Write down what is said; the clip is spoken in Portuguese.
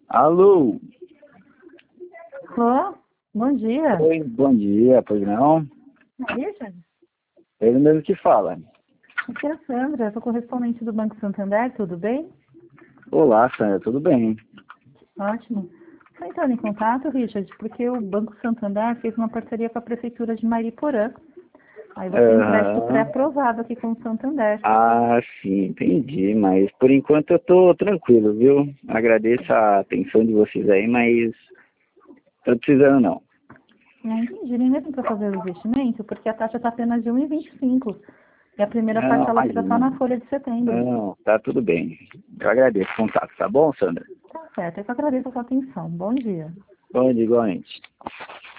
Alô? Alô? Bom dia. Oi, bom dia, pois não? Richard? Ele mesmo que fala. Aqui é a Sandra, sou correspondente do Banco Santander, tudo bem? Olá, Sandra, tudo bem? Ótimo. Estou entrando em contato, Richard, porque o Banco Santander fez uma parceria com a Prefeitura de Mariporã. Aí você tem um crédito Aham. pré-aprovado aqui com o Santander. Ah, sim, entendi, mas por enquanto eu tô tranquilo, viu? Agradeço a atenção de vocês aí, mas tô precisando não. Não entendi, nem mesmo para fazer o investimento, porque a taxa está apenas de 1,25. E a primeira Não, parcela fica só imagina. na folha de setembro. Não, tá tudo bem. Eu agradeço o contato, tá bom, Sandra? Tá certo, eu que agradeço a sua atenção. Bom dia. Bom dia, igualmente.